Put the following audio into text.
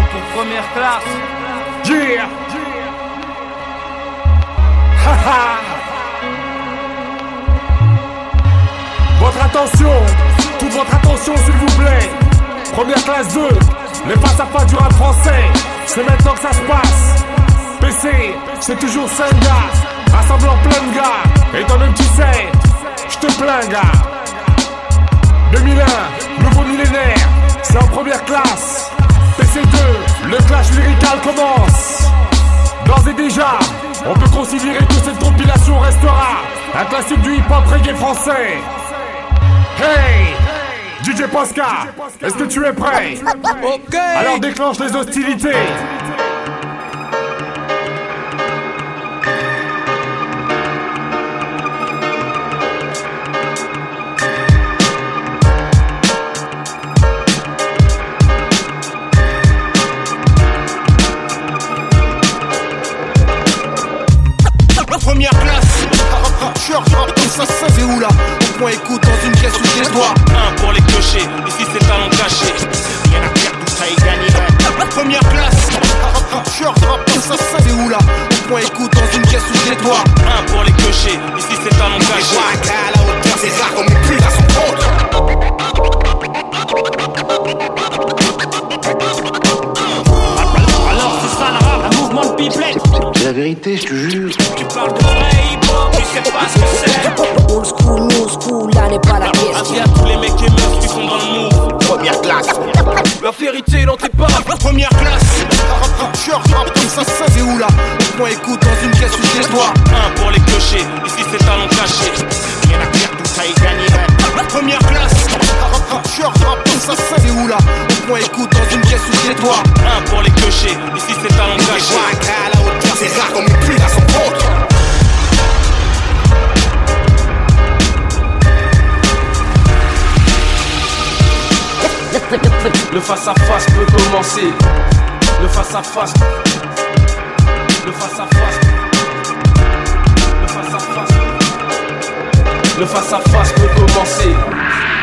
pour première classe. Yeah. Haha. Votre attention, toute votre attention s'il vous plaît. Première classe 2, les face-à-face du rap français. C'est maintenant que ça se passe. PC, c'est toujours 5 gars, rassemblant plein de gars. Et toi-même tu sais, je te plains gars. 2001, nouveau millénaire, c'est en première classe. PC2, le clash lyrical commence. D'ores et déjà, on peut considérer que cette compilation restera un classique du hip-hop reggae français. Hey, DJ Posca, est-ce que tu es prêt? Ok. Alors déclenche les hostilités. Première classe, short, comme ça c'est où là? Au point écoute dans une pièce où j'ai les doigts. Un pour les clochers, ici c'est talent caché. Rien à perdre, tout ça est gagné. Première classe, short, comme ça c'est où là? Au point écoute dans une pièce où j'ai les doigts. Un pour les clochers, ici c'est talent caché. À la hauteur, c'est rare, on met plus à son compte. Alors c'est ça le rap, un mouvement de pipelette. C'est la vérité, je te jure. Tu parles de vrai hip-hop, tu sais pas ce que c'est. Old school, new school, là n'est pas la question. Avis à tous les mecs et meufs qui sont dans le move. Première classe, La vérité dans tes pas. première classe, short, comme ça c'est où là? Au point écoute dans une pièce où j'ai les doigts. Un pour les clochers, ici c'est talent caché. Rien à perdre, tout ça est gagné. Première classe, short, comme ça c'est où là? Au point écoute dans une pièce où j'ai les doigts. Un pour les clochers, ici c'est talent caché. À la hauteur, c'est rare, on met plus à son compte. Le face à face peut commencer. Le face à face. Le face à face. Le face à face. Le face à face peut commencer.